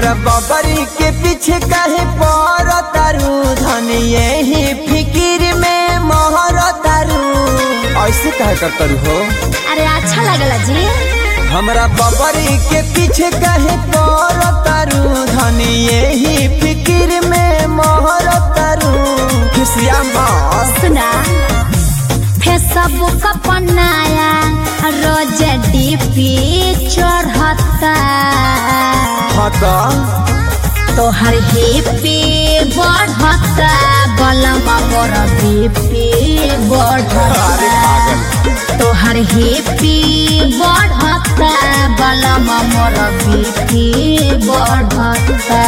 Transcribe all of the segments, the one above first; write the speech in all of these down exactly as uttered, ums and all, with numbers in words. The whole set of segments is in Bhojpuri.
हमरा बबरी के पीछे काहे पर तारू धन यही फिकिर में मोहर तारू ऐसे कहे कर तारू हो। अरे अच्छा लगला जी। हमरा बबरी के पीछे काहे पर तारू धन यही फिकिर में मोहर तारू खिसिया मत सुना फेसबुक पन्नाया रोज डीपी चढ़ता हता तोहर हिपी बढ़ता बलमा मोर बीपी बढ़ता तोहर हिपी बढ़ता बलमा मोर बीपी बढ़ता।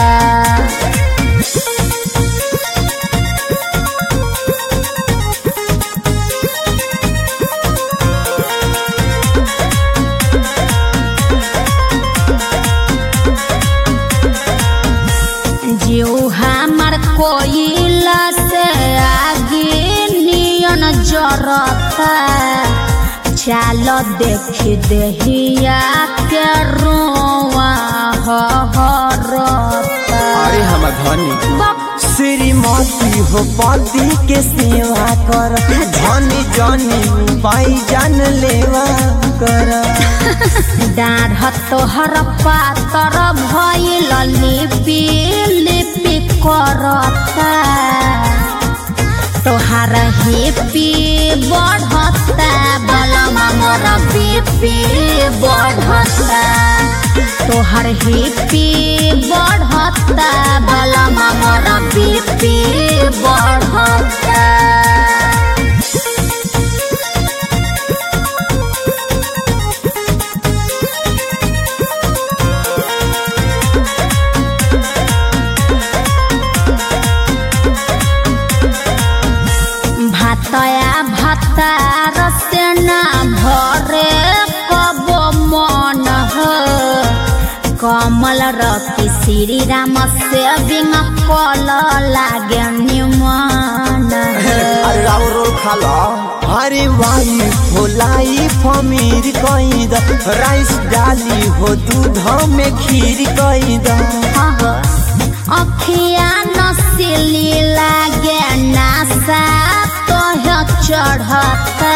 जीव हमार कोयला से आगे नियन जरता चालो देख दहिया के रोआ हरता। अरे हम धनी श्रीमती हो पति के सेवा कर धनी जनी पाई जान लेवा कर डाढ़ तोहर पातर भइल लिपि लिपि करता तोहर हिपी बढ़ता बलमा मोर बीपी बढ़ता तोहर हिपी बढ़ता बलमा मोर बीपी बढ़ता। भातया भातार से ना भरे कब मन हो कमल रति श्री राम से बिन कल लागे निमन। अरे राव रोल खाला अरे वाई फोलाई फमीर कई द राइस डाली हो दूध में खीर कई द अखिया नसीली लागे नासा चढ़ता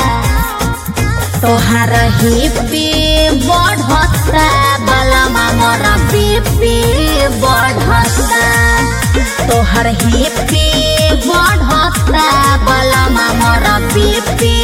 तोहर हिपी बढ़ता बलमा मोर बीपी बढ़ता तोहर हिपी बढ़ता बलमा मोर बीपी